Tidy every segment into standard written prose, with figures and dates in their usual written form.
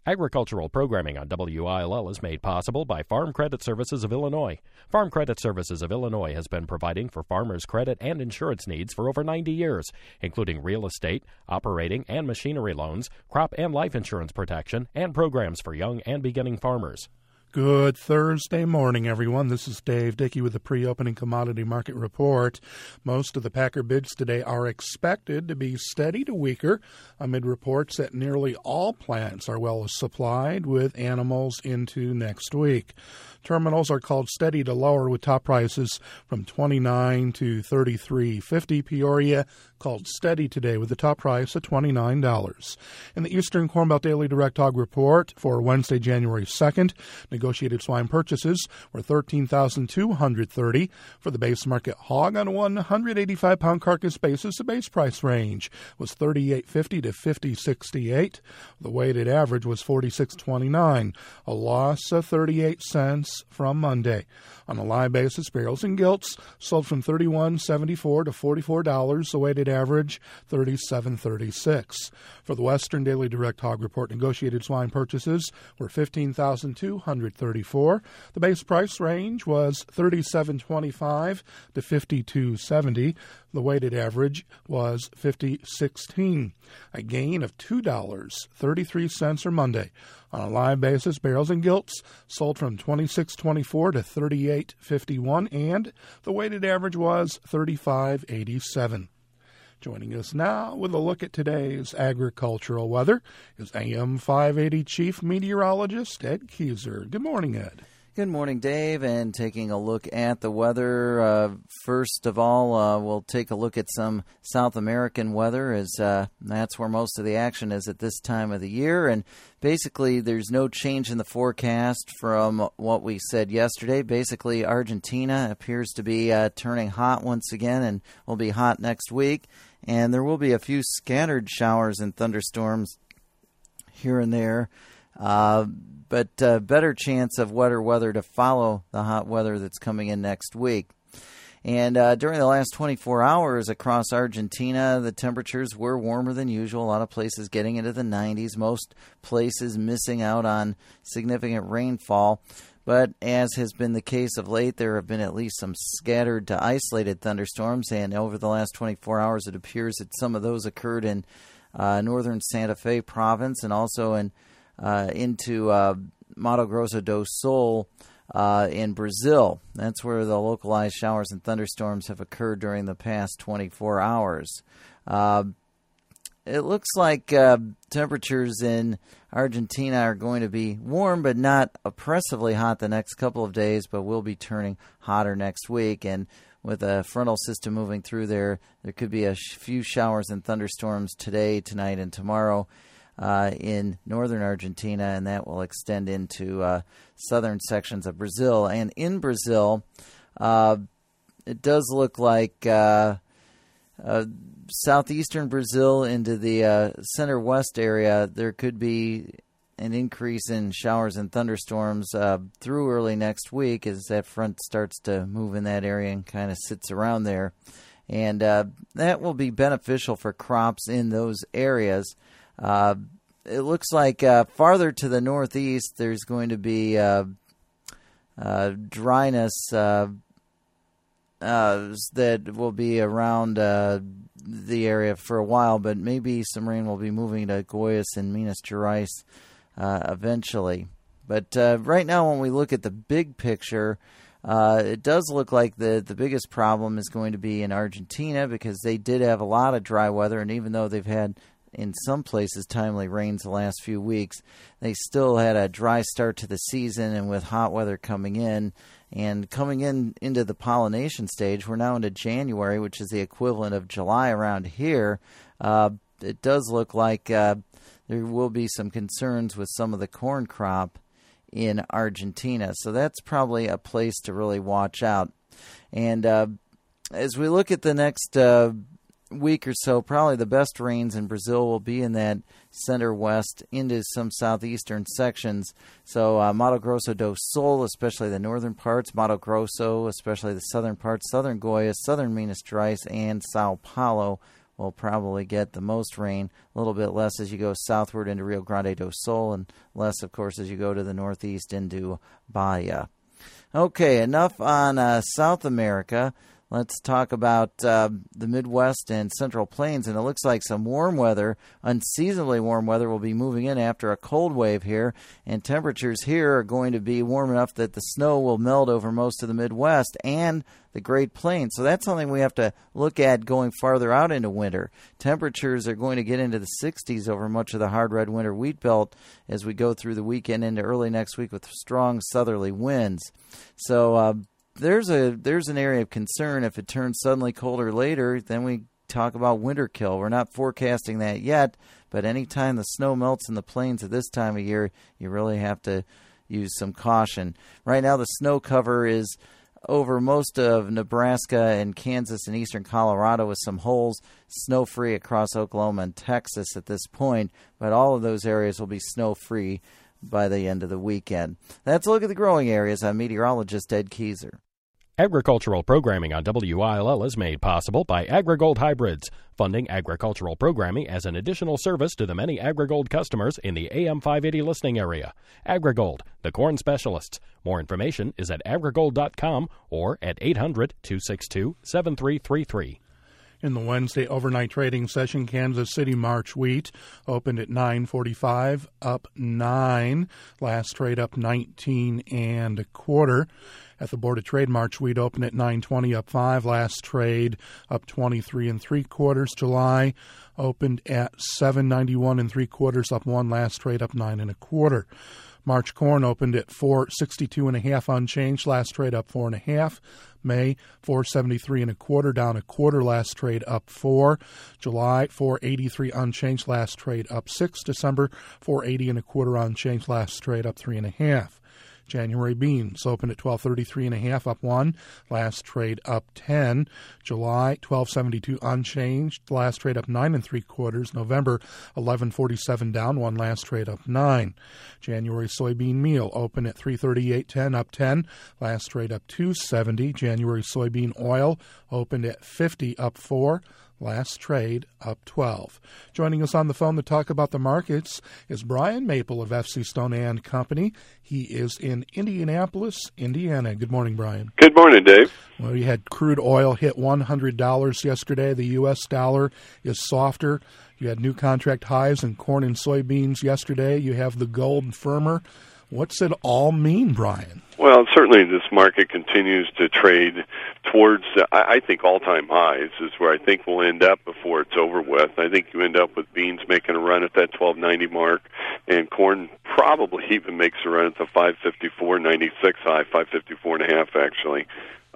Agricultural programming on WILL is made possible by Farm Credit Services of Illinois. Farm Credit Services of Illinois has been providing for farmers' credit and insurance needs for over 90 years, including real estate, operating and machinery loans, crop and life insurance protection, and programs for young and beginning farmers. Good Thursday morning, everyone. This is Dave Dickey with the pre-opening commodity market report. Most of the Packer bids today are expected to be steady to weaker amid reports that nearly all plants are well supplied with animals into next week. Terminals are called steady to lower with top prices from $29 to $33.50. Peoria called steady today with the top price at $29. In the Eastern Corn Belt Daily Direct Hog Report for Wednesday, January 2nd, negotiated swine purchases were $13,230 for the base market hog on a 185-pound carcass basis. The base price range was $38.50 to $50.68. The weighted average was $46.29, a loss of 38 cents from Monday. On a live basis, barrels and gilts sold from $31.74 to $44. The weighted average $37.36. For the Western Daily Direct Hog Report, negotiated swine purchases were $15,234. The base price range was $37.25 to $52.70. The weighted average was $50.16, a gain of $2.33 for Monday. On a live basis, barrels and gilts sold from $26.24 to $38.51, and the weighted average was $35.87. Joining us now with a look at today's agricultural weather is AM 580 Chief Meteorologist Ed Keyser. Good morning, Ed. Good morning, Dave, and taking a look at the weather. First of all, we'll take a look at some South American weather, as that's where most of the action is at this time of the year. And basically, there's no change in the forecast from what we said yesterday. Basically, Argentina appears to be turning hot once again and will be hot next week. And there will be a few scattered showers and thunderstorms here and there. But better chance of wetter weather to follow the hot weather that's coming in next week. And during the last 24 hours across Argentina, the temperatures were warmer than usual. A lot of places getting into the 90s. Most places missing out on significant rainfall. But as has been the case of late, there have been at least some scattered to isolated thunderstorms. And over the last 24 hours, it appears that some of those occurred in northern Santa Fe province and also into Mato Grosso do Sul in Brazil. That's where the localized showers and thunderstorms have occurred during the past 24 hours. It looks like temperatures in Argentina are going to be warm but not oppressively hot the next couple of days, but will be turning hotter next week. And with a frontal system moving through there could be a few showers and thunderstorms today, tonight, and tomorrow in northern Argentina, and that will extend into southern sections of Brazil. And in Brazil, it does look like southeastern Brazil into the center-west area, there could be an increase in showers and thunderstorms through early next week as that front starts to move in that area and kind of sits around there. And that will be beneficial for crops in those areas. It looks like farther to the northeast, there's going to be dryness that will be around the area for a while, but maybe some rain will be moving to Goiás and Minas Gerais eventually. But right now, when we look at the big picture, it does look like the biggest problem is going to be in Argentina, because they did have a lot of dry weather, and even though they've had in some places timely rains the last few weeks, they still had a dry start to the season, and with hot weather coming in into the pollination stage, we're now into January, which is the equivalent of July around here. It does look like there will be some concerns with some of the corn crop in Argentina, so that's probably a place to really watch out. And as we look at the next week or so, probably the best rains in Brazil will be in that center-west into some southeastern sections. So Mato Grosso do Sul, especially the northern parts, Mato Grosso, especially the southern parts, southern Goiás, southern Minas Gerais, and Sao Paulo will probably get the most rain, a little bit less as you go southward into Rio Grande do Sul, and less, of course, as you go to the northeast into Bahia. Okay, enough on South America. Let's talk about the Midwest and Central Plains, and it looks like some warm weather, unseasonably warm weather, will be moving in after a cold wave here, and temperatures here are going to be warm enough that the snow will melt over most of the Midwest and the Great Plains. So that's something we have to look at going farther out into winter. Temperatures are going to get into the 60s over much of the hard red winter wheat belt as we go through the weekend into early next week with strong southerly winds. So there's an area of concern. If it turns suddenly colder later, then we talk about winter kill. We're not forecasting that yet, but anytime the snow melts in the plains at this time of year, you really have to use some caution. Right now, the snow cover is over most of Nebraska and Kansas and eastern Colorado with some holes, snow-free across Oklahoma and Texas at this point, but all of those areas will be snow-free by the end of the weekend. Let's look at the growing areas. I'm meteorologist Ed Keyser. Agricultural programming on WILL is made possible by AgriGold Hybrids, funding agricultural programming as an additional service to the many AgriGold customers in the AM 580 listening area. AgriGold, the corn specialists. More information is at agrigold.com or at 800-262-7333. In the Wednesday overnight trading session, Kansas City March wheat opened at $9.45, up 9. Last trade up 19 1/4. At the Board of Trade, March wheat opened at $9.20, up 5. Last trade up 23 3/4. July opened at $7.91 3/4, up 1. Last trade up 9 1/4. March corn opened at $4.62 1/2, unchanged. Last trade up 4 1/2. May $4.73 1/4, down 1/4. Last trade up 4. July $4.83 unchanged. Last trade up 6. December $4.80 1/4, unchanged. Last trade up 3 1/2. January beans opened at $12.33 1/2, up 1. Last trade up 10. July $12.72 unchanged. Last trade up 9 3/4. November $11.47 down 1. Last trade up 9. January soybean meal opened at $3.38.10, up 10. Last trade up 2.70. January soybean oil opened at 50, up 4. Last trade up 12. Joining us on the phone to talk about the markets is Brian Maple of FC Stone and Company. He is in Indianapolis, Indiana. Good morning, Brian. Good morning, Dave. Well, you had crude oil hit $100 yesterday. The U.S. dollar is softer. You had new contract highs in corn and soybeans yesterday. You have the gold firmer. What's it all mean, Brian? Well, certainly this market continues to trade towards, I think, all-time highs is where I think we'll end up before it's over with. I think you end up with beans making a run at that $12.90 mark, and corn probably even makes a run at the $554.96 high, $554.5 actually.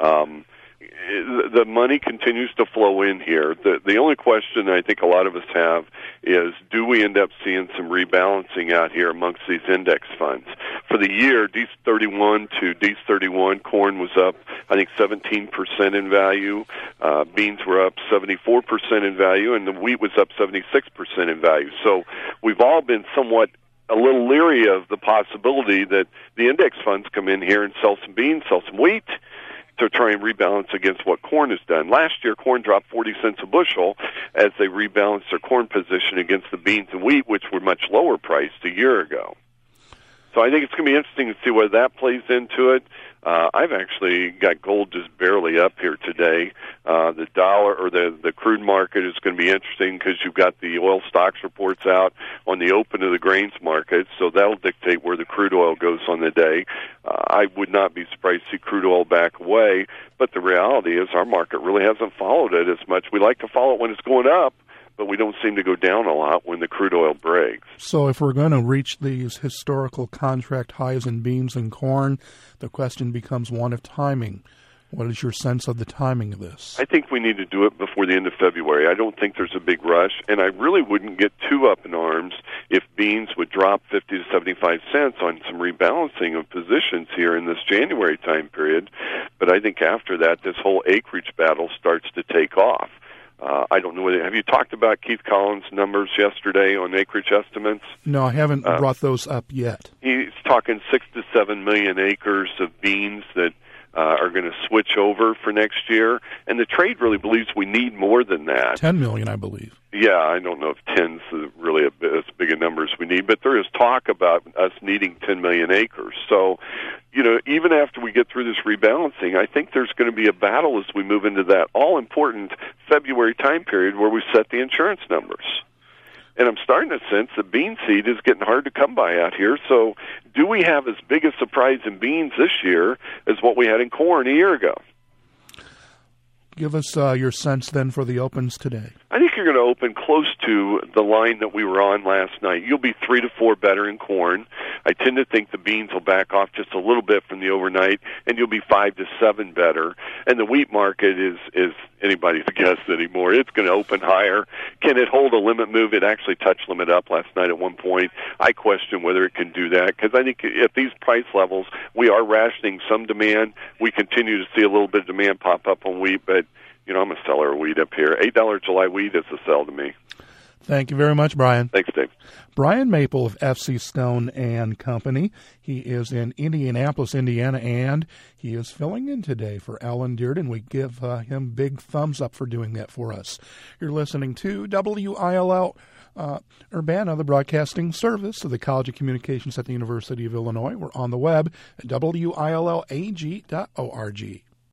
The money continues to flow in here. The only question I think a lot of us have is, do we end up seeing some rebalancing out here amongst these index funds? For the year, DC31 to DC31, corn was up, I think, 17% in value. Beans were up 74% in value, and the wheat was up 76% in value. So we've all been somewhat a little leery of the possibility that the index funds come in here and sell some beans, sell some wheat, to try and rebalance against what corn has done. Last year, corn dropped 40 cents a bushel as they rebalanced their corn position against the beans and wheat, which were much lower priced a year ago. So I think it's going to be interesting to see whether that plays into it. I've actually got gold just barely up here today. The dollar or the crude market is going to be interesting because you've got the oil stocks reports out on the open of the grains market, so that'll dictate where the crude oil goes on the day. I would not be surprised to see crude oil back away, but the reality is our market really hasn't followed it as much. We like to follow it when it's going up, but we don't seem to go down a lot when the crude oil breaks. So if we're going to reach these historical contract highs in beans and corn, the question becomes one of timing. What is your sense of the timing of this? I think we need to do it before the end of February. I don't think there's a big rush, and I really wouldn't get too up in arms if beans would drop 50 to 75 cents on some rebalancing of positions here in this January time period. But I think after that, this whole acreage battle starts to take off. I don't know whether, have you talked about Keith Collins' numbers yesterday on acreage estimates? No, I haven't brought those up yet. He's talking 6 to 7 million acres of beans that are going to switch over for next year, and the trade really believes we need more than that. 10 million, I believe. Yeah, I don't know if 10's really as big a number as we need, but there is talk about us needing 10 million acres. So, even after we get through this rebalancing, I think there's going to be a battle as we move into that all-important February time period where we set the insurance numbers. And I'm starting to sense that bean seed is getting hard to come by out here. So do we have as big a surprise in beans this year as what we had in corn a year ago? Give us your sense then for the opens today. I think you're going to open close to the line that we were on last night. You'll be 3 to 4 better in corn. I tend to think the beans will back off just a little bit from the overnight, and you'll be 5 to 7 better. And the wheat market is anybody's guess anymore. It's going to open higher. Can it hold a limit move? It actually touched limit up last night at one point. I question whether it can do that because I think at these price levels, we are rationing some demand. We continue to see a little bit of demand pop up on wheat, but I'm a seller of wheat up here. $8 July wheat is a sell to me. Thank you very much, Brian. Thanks, Dave. Brian Maple of FC Stone and Company. He is in Indianapolis, Indiana, and he is filling in today for Alan Dearden. We give him big thumbs up for doing that for us. You're listening to WILL Urbana, the broadcasting service of the College of Communications at the University of Illinois. We're on the web at WILLAG.org.